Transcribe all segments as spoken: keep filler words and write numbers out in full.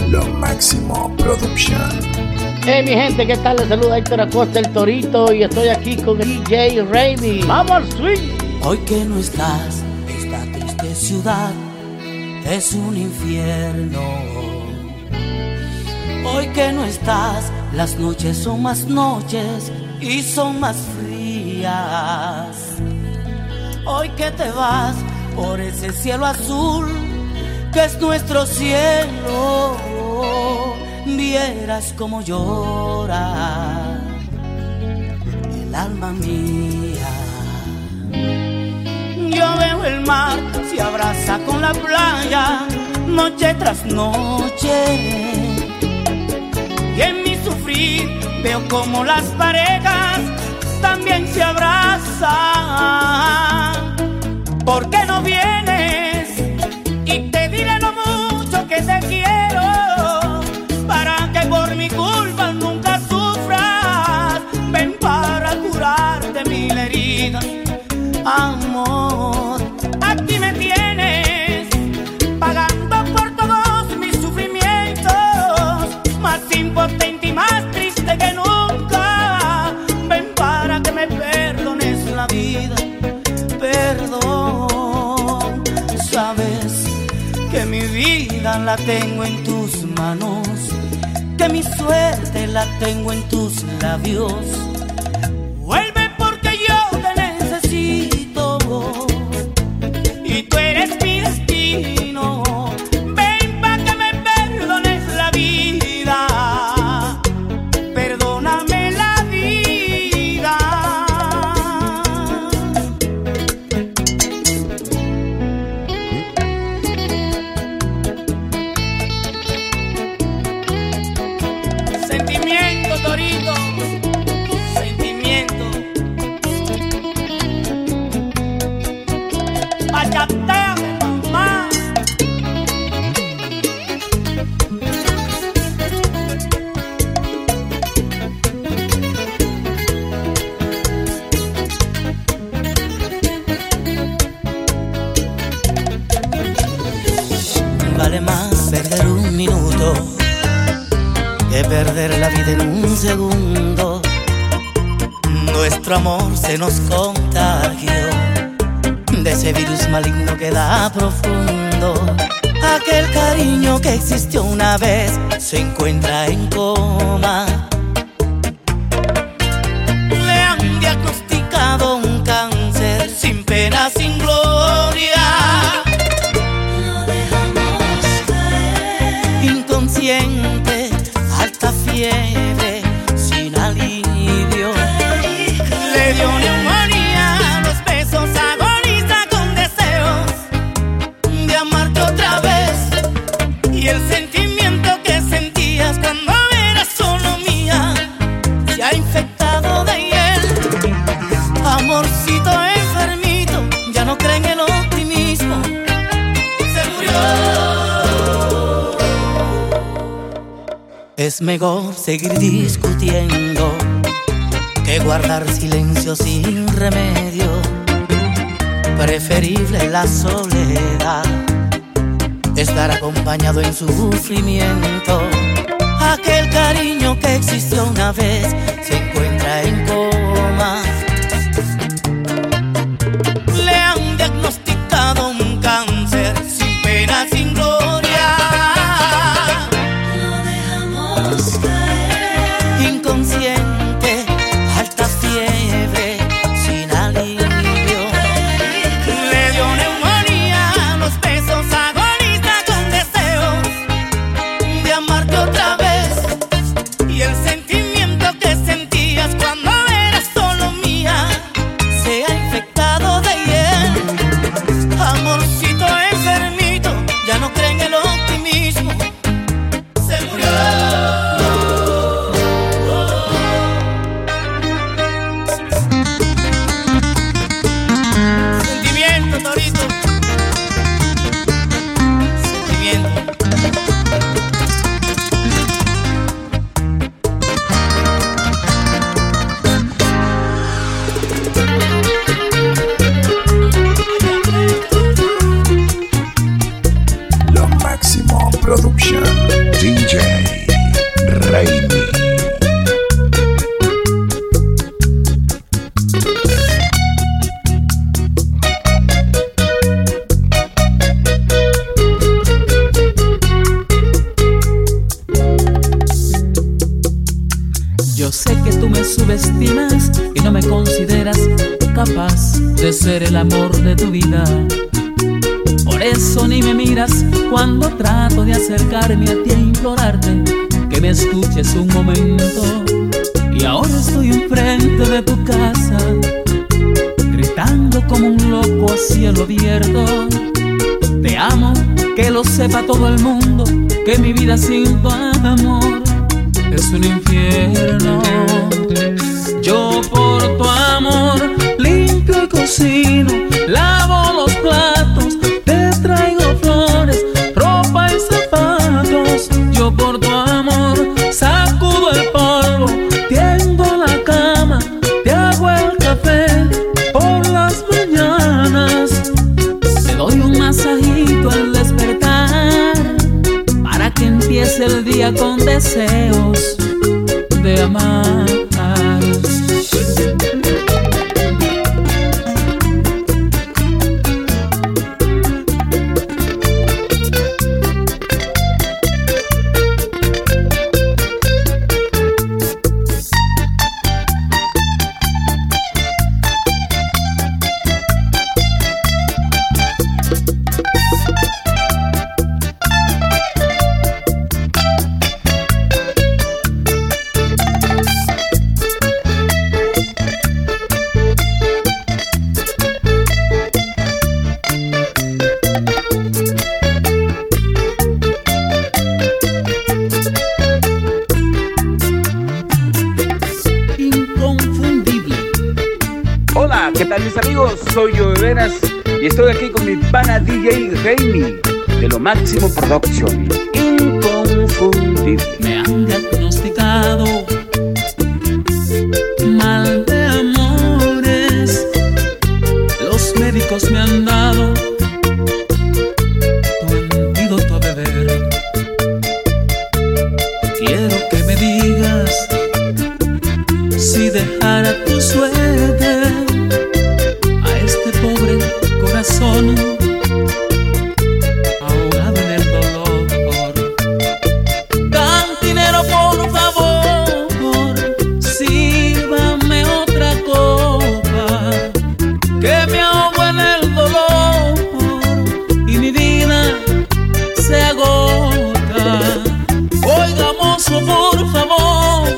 Lo Máximo Production. Hey mi gente, ¿qué tal? Les saluda Héctor Acosta, el Torito, y estoy aquí con D J Raimi. ¡Vamos al swing! Hoy que no estás, esta triste ciudad es un infierno. Hoy que no estás, las noches son más noches y son más frías. Hoy que te vas por ese cielo azul que es nuestro cielo, vieras como llora el alma mía. Yo veo el mar se abraza con la playa noche tras noche, y en mi sufrir veo como las parejas también se abrazan. ¿Por qué no vienes? Y te diré lo mucho que te quiero, para que por mi culpa nunca sufras. Ven para curarte mil heridas, amor. Aquí me tienes, pagando por todos mis sufrimientos, más impotente y más triste que nunca. Ven para que me perdones la vida, perdón. Sabes que mi vida la tengo en tus manos, que mi suerte la tengo en tus labios. Vuelve porque yo te necesito y tú eres mi destino. Ven para que me perdones la vida, perdóname la vida. Sentimiento, Torito, sentimiento. Bachateame, mamá. Vale más perder un minuto que perder la vida en un segundo. Nuestro amor se nos contagió de ese virus maligno que da profundo. Aquel cariño que existió una vez se encuentra en coma. Le han diagnosticado un cáncer sin pena, sin gloria. Lo dejamos caer. Inconsciente, alta fiebre, sin alivio. Le dio neumonía, los besos agoniza con deseos de amarte otra vez. Y el sentimiento que sentías cuando eras solo mía se ha infectado de hiel. Amorcito enfermito, ya no cree en el optimismo, se murió. Es mejor seguir discutiendo que guardar silencio sin remedio. Preferible la soledad, estar acompañado en sufrimiento. Aquel cariño que existió una vez se encuentra en coma. Le han diagnosticado un cáncer sin pena, sin gloria. Lo dejamos caer. Inconsciente, alta fiebre, sin alivio. Le dio neumonía, los besos agoniza con deseos de amarte otra vez. Y el sentimiento que sentías cuando eras capaz de ser el amor de tu vida. Por eso ni me miras cuando trato de acercarme a ti a implorarte que me escuches un momento. Y ahora estoy enfrente de tu casa, gritando como un loco a cielo abierto. Te amo, que lo sepa todo el mundo, que mi vida sin tu amor es un infierno. Yo por tu amor limpio y cocino, lavo los platos, te traigo flores, ropa y zapatos. Yo por tu amor sacudo el polvo, tiendo la cama, te hago el café por las mañanas. Te doy un masajito al despertar para que empiece el día con deseos de amar. Soy yo de veras y estoy aquí con mi pana D J Raimi de Lo Máximo Production. Inconfundible. Me han diagnosticado mal de amores, los médicos me han dado tu antídoto a beber. Quiero que me digas si dejara tu suerte corazón ahogado en el dolor. Cantinero, por favor, sírvame otra copa, que me ahogo en el dolor y mi vida se agota. Oiga, mozo, por favor,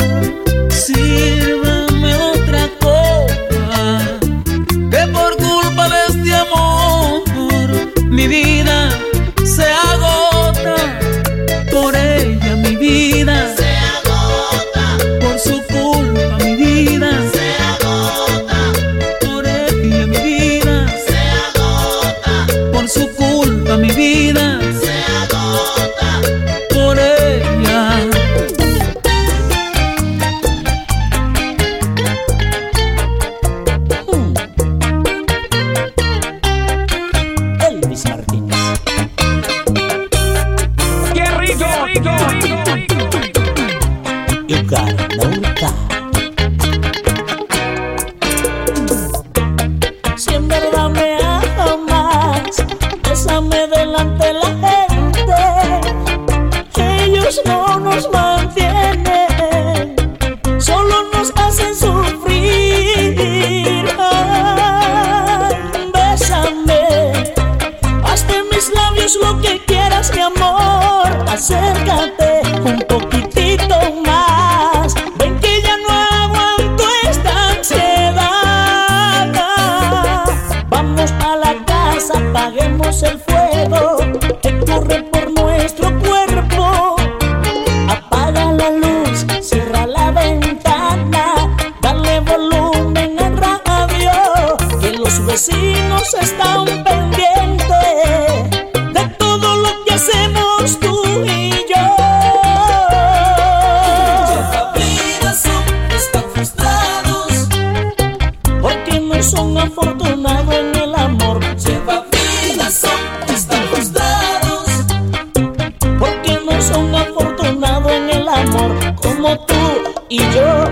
sírvame otra copa, que por culpa de este amor mi vida se agota. Por ella mi vida se agota, por su culpa mi vida se agota. Por ella mi vida se agota, por su culpa mi vida se agota. Por ella. Si en verdad me amas, bésame delante de la gente. Ellos no nos mantienen, solo nos hacen sufrir. Ay, bésame, haz de mis labios lo que quieras, mi amor. Acércate un poquitito más, ven que ya no aguanto esta ansiedad. Vamos a la casa, apaguemos el fuego que corre por nuestro cuerpo. Apaga la luz, cierra la ventana, dale volumen al radio, que los vecinos están pendientes de todo lo que hacemos tú y yo. Están frustrados porque no son afortunados en el amor. Lleva vida, son, están frustrados porque no son afortunados en el amor como tú y yo.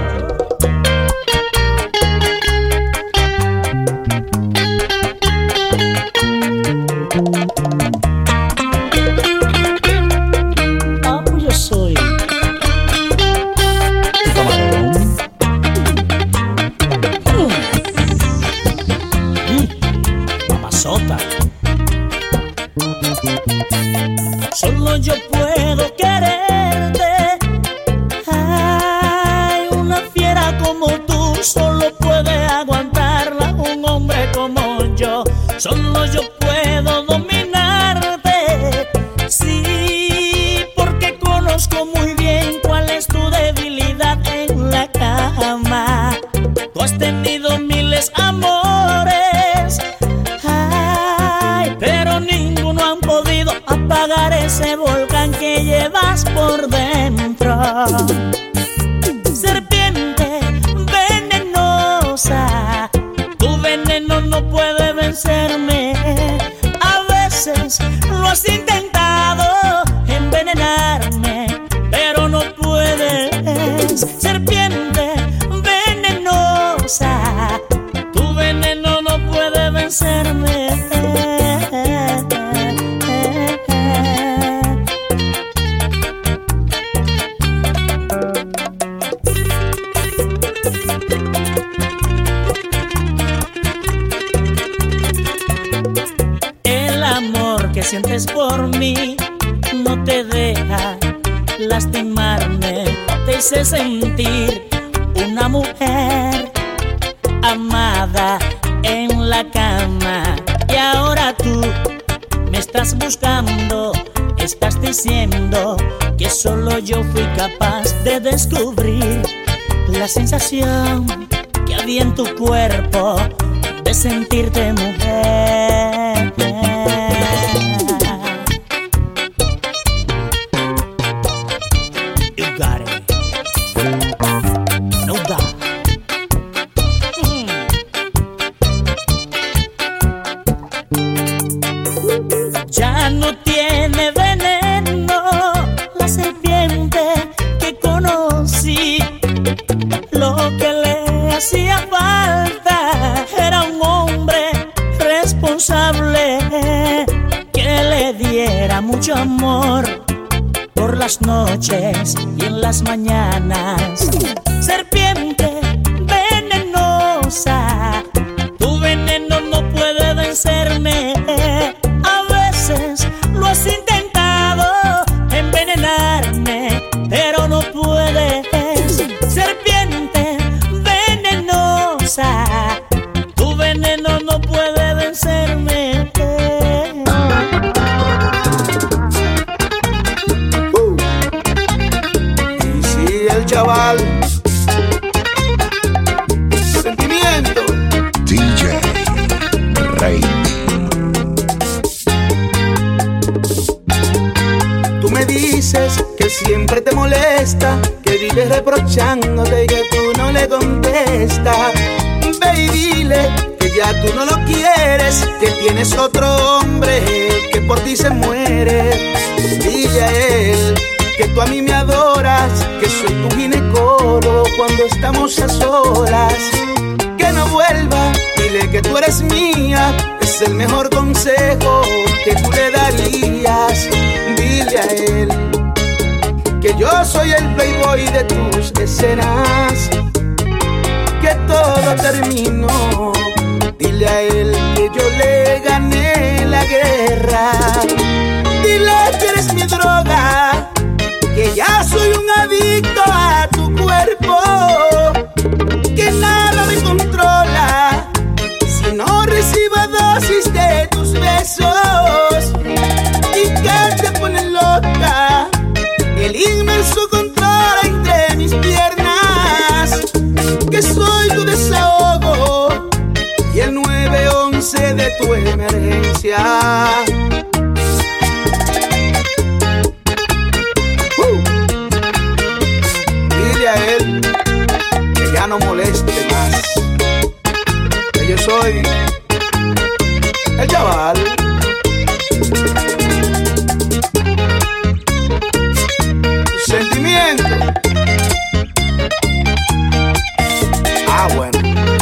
yo puedo quererte. Ay, una fiera como tú solo puede aguantarla un hombre como yo. Solo yo puedo dominarte. Sí, porque conozco muy bien cuál es tu debilidad en la cama. Tú has tenido miles amores, ay, pero ninguno han podido apagar ese volcán que llevas por dentro. Serpiente venenosa, tu veneno no puede vencerme. A veces lo has intentado envenenarme, pero no puedes. Serpiente venenosa, tu veneno no puede vencerme. El amor que sientes por mí no te deja lastimarme. Te hice sentir una mujer amada en la cama, y ahora tú me estás buscando. Estás diciendo que solo yo fui capaz de descubrir la sensación que había en tu cuerpo de sentirte mujer. You got it. No doubt. Mm. Ya no tiene veneno la serpiente que conocí. Lo que le hacía falta era un hombre responsable que le diera mucho amor por las noches y en las mañanas. Serpiente venenosa, tu veneno no puede vencerme. A veces lo has intentado envenenarme, pero no puedes. Serpiente venenosa, tu veneno no puede vencerme. Uh. Y si el chaval sentimiento D J Raimi. Tú me dices que siempre te molesta, que vives reprochándote y que tú no le contestas. Ve y dile que ya tú no lo quieres, que tienes otro hombre que por ti se muere. Dile a él que tú a mí me adoras, que soy tu ginecólogo cuando estamos a solas. Que no vuelva, dile que tú eres mía, es el mejor consejo que tú le darías. Dile a él que yo soy el playboy de tus escenas, que todo terminó. Dile a él que yo le gané la guerra. Dile que eres mi droga, que ya soy un adicto a tu cuerpo, que nada me controla si no recibo dosis de tus besos, y que te pone loca el inmenso control entre mis piernas, que soy tu desahogo y el nueve once de tu emergencia. Uh. Dile a él que ya no moleste más, que yo soy el chaval. Sentimiento. Ah, bueno.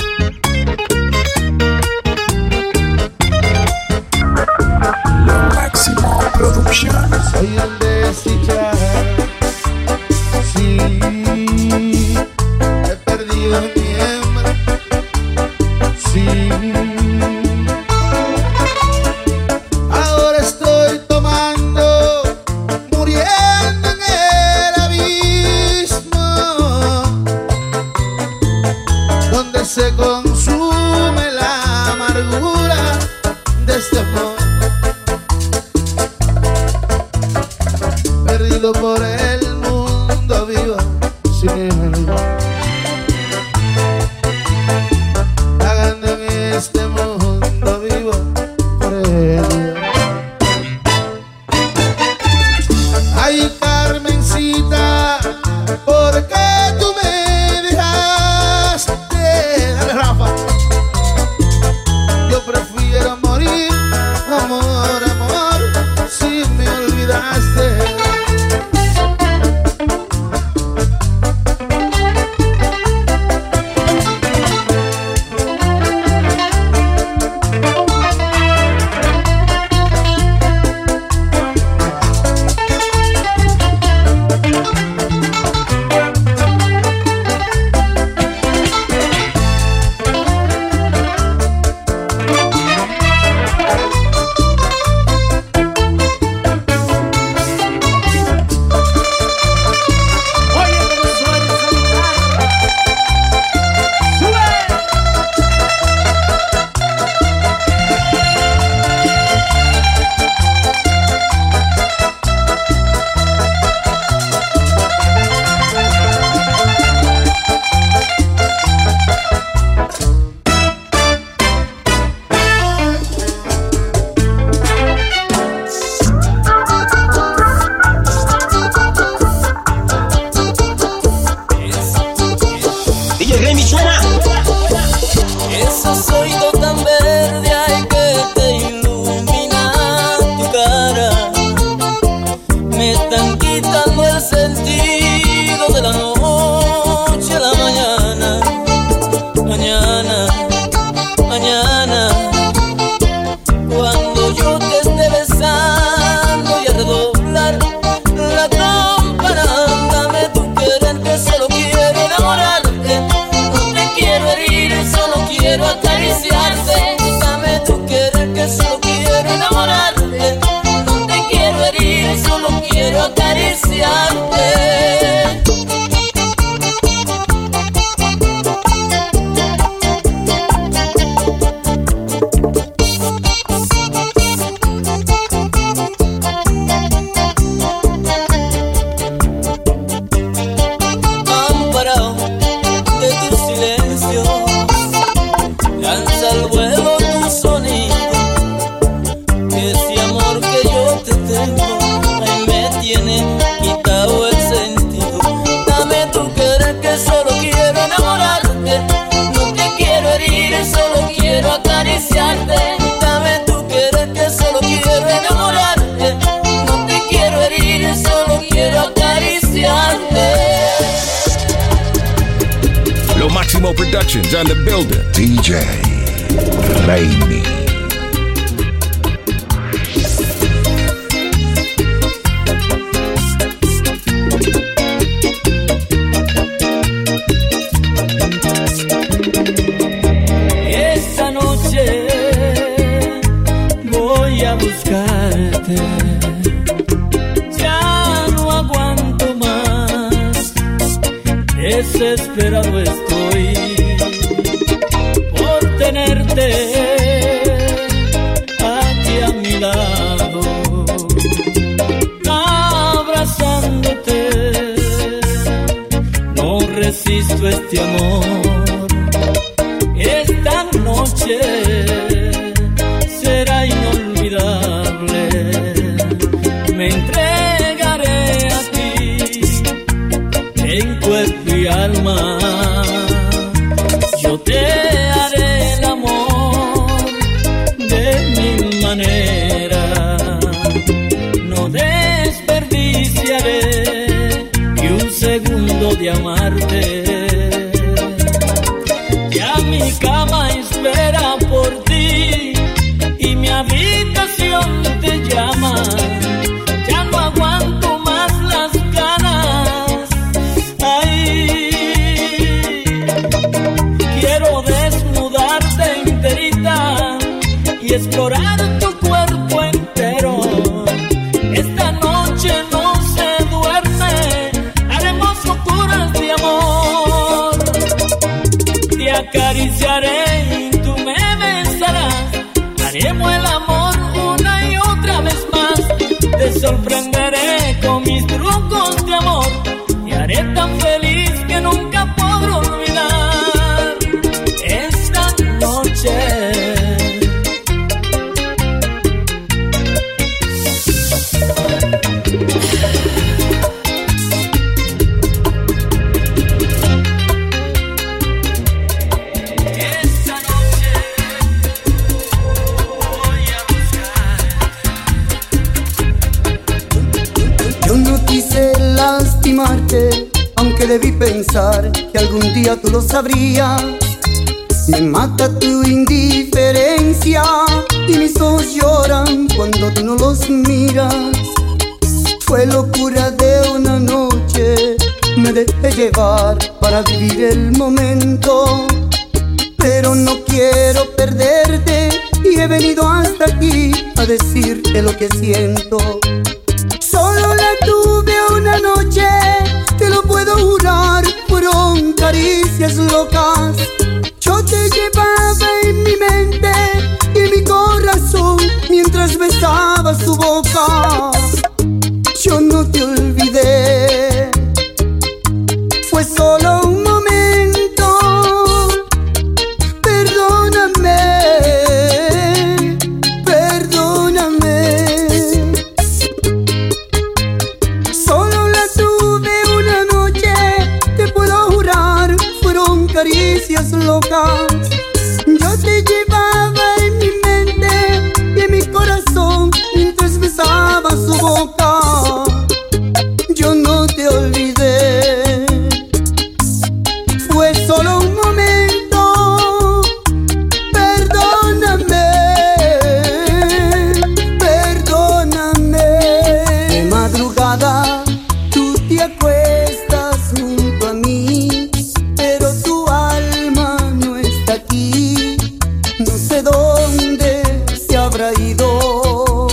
Lo máximo producción. Soy el desdichado, sí, he perdido mi hembra, sí. Ahora estoy tomando amargura de este amor, perdido por el mundo vivo sin él, vagando en este mundo vivo por él. Ay, Carmencita, ¿por qué tú me dejaste? Dale, Rafa. Yo prefiero morir, amor, amor, si me olvidaste. Esos oídos tan verdes hay que te ilumina tu cara, me están quitando el sentido de la noche a la mañana, mañana, mañana. Cuando yo te esté besando y a redoblar la campana, dame tu querer que solo quiero enamorarte, no te quiero herir, solo quiero acariciarte. Dame tu querer que solo quiero enamorarte, no te quiero herir, solo quiero acariciarte. Amparado de tu silencio, lanza al vuelo tu sonido. Ese amor que yo te tengo, ay, me tiene quitado el sentido. Dame tu querer que solo quiero enamorarte, no te quiero herir, solo quiero acariciarte. Dame tu querer que solo quiero enamorarte, no te quiero herir, solo quiero acariciarte. Lo Máximo Productions on the building. D J Raimi. Esta noche voy a buscarte, ya no aguanto más, desesperado estoy por tenerte aquí a mi lado, abrazándote. No resisto este amor. Esta noche será inolvidable. Me entregaré a ti en cuerpo y alma. Yo te haré el amor de mi manera. No desperdiciaré ni un segundo de amarte. Ya mi cama espera por ti y mi habitación te llama. Ya no aguanto más las ganas. Ay, quiero desnudarte enterita y explorar tu cuerpo entero. Esta noche no se duerme, haremos locuras de amor. Te acariciaré y tú me besarás haremos el amor una y otra vez más. Te sorprenderé con mis trucos de amor y haré tan feliz que nunca podré olvidar esta noche. Aunque debí pensar que algún día tú lo sabrías. Me mata tu indiferencia y mis ojos lloran cuando tú no los miras. Fue locura de una noche, me dejé llevar para vivir el momento. Pero no quiero perderte y he venido hasta aquí a decirte lo que siento. Solo la tuve una noche, te lo puedo jurar, fueron caricias locas. Yo te llevaba en mi mente y en mi corazón mientras besaba su boca. Yo no te olvidé, fue solo un momento. Perdóname, perdóname. Solo la tuve una noche, te puedo jurar, fueron caricias locas. Yo te llevaba en mi mente y en mi corazón mientras besaba su boca. Yo no te olvidé, fue solo un momento. Perdóname, perdóname. De madrugada tú te acuestas junto a mí, pero tu alma no está aquí. No sé dónde se habrá ido.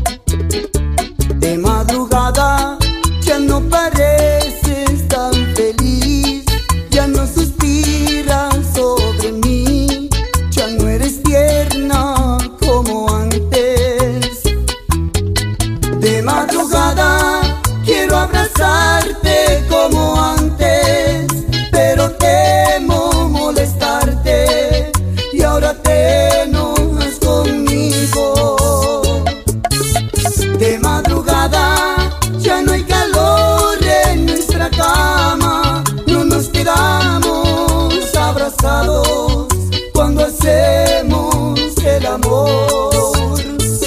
De madrugada ya no pareces tan feliz, ya no suspiras sobre mí, ya no eres tierna como antes. De madrugada quiero abrazarte como antes, pero temo molestarte y ahora te enojas conmigo. De madrugada ya no hay calor en nuestra cama, no nos quedamos abrazados cuando hacemos el amor.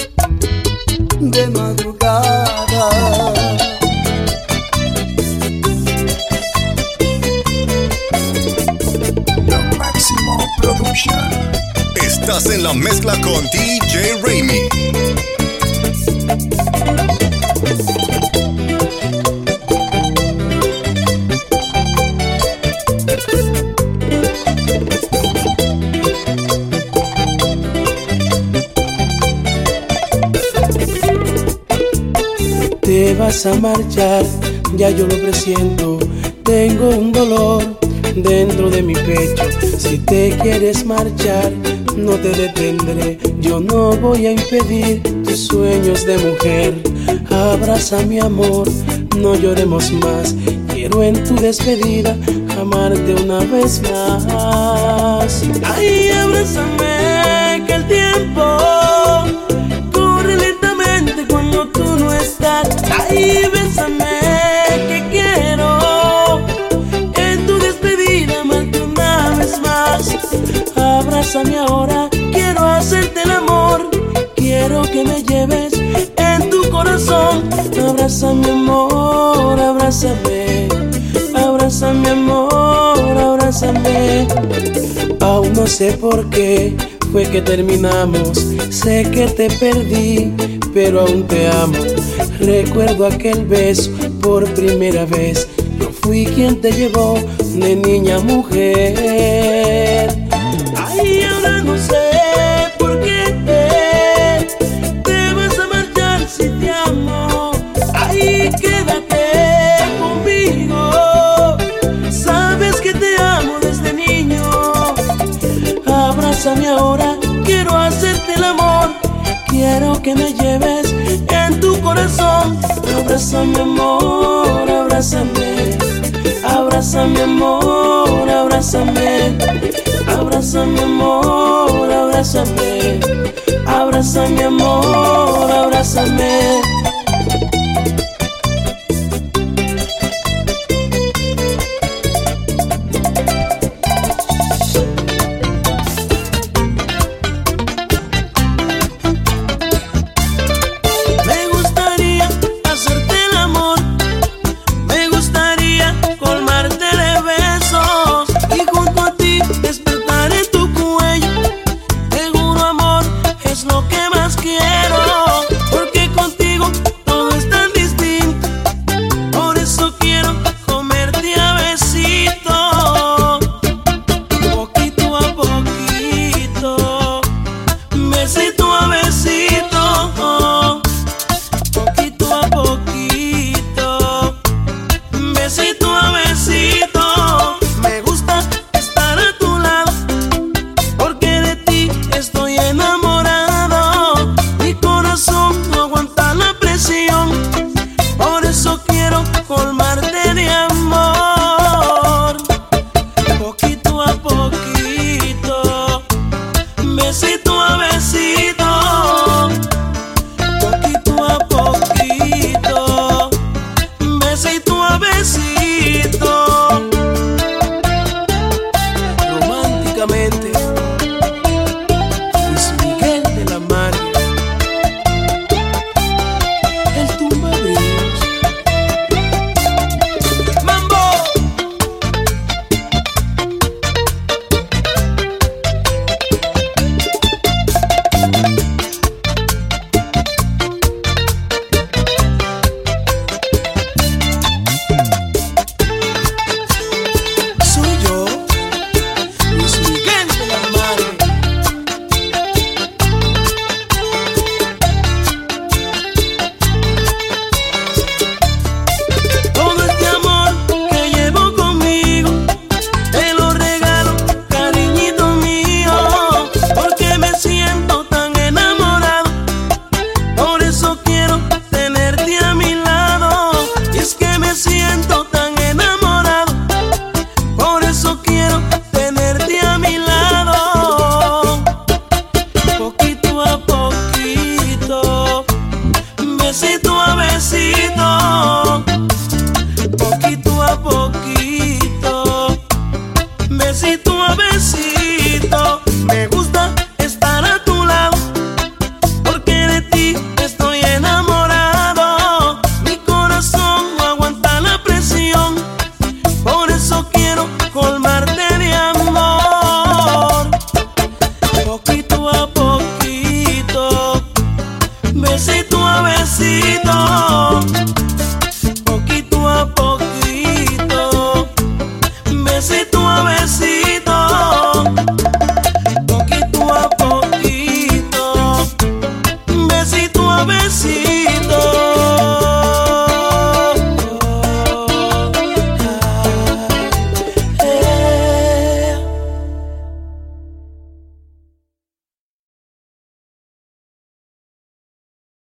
De madrugada. Lo Máximo Production. Estás en la mezcla con D J Raimi. Te vas a marchar, ya yo lo presiento. Tengo un dolor dentro de mi pecho. Si te quieres marchar, no te detendré. Yo no voy a impedir tus sueños de mujer. Abraza mi amor, no lloremos más. Quiero en tu despedida amarte una vez más. Ay, abrázame, que el tiempo corre lentamente cuando tú no estás. Ay, bésame, que quiero en tu despedida amarte una vez más. Abrázame ahora, quiero hacerte el amor. Quiero que me lleves en tu corazón. Abrázame amor, abrázame. Abrázame amor, abrázame. Aún no sé por qué fue que terminamos. Sé que te perdí, pero aún te amo. Recuerdo aquel beso por primera vez. Yo fui quien te llevó de niña a mujer. Ay, ahora no sé por qué te, te vas a marchar si te amo. Ay, quédate conmigo. Sabes que te amo desde niño. Abrázame ahora, quiero hacerte el amor. que me lleves en tu corazón. Abrázame, amor, abrázame. Abrázame, amor, abrázame. Abrázame, amor, abrázame. Abrázame, amor, abrázame. Besito a besito